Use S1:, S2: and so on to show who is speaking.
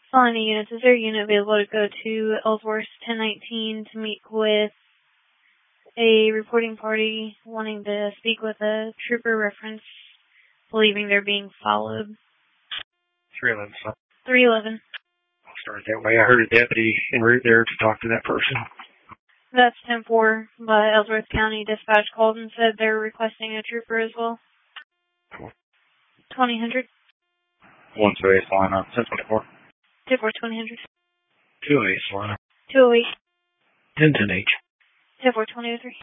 S1: Selena units, is there a unit available to go to Ellsworth 1019 to meet with a reporting party wanting to speak with a trooper reference, believing they're being followed?
S2: 311.
S1: 311.
S2: I'll start that way. I heard a deputy en route there to talk to that person.
S1: That's 10-4 by Ellsworth County Dispatch called and said they're requesting a trooper as well. 2000.
S2: 128 Solana, 1024.
S1: 10-4, 2000.
S2: 208 Solana.
S1: 208.
S2: 1010H.
S1: 10-4, 2003.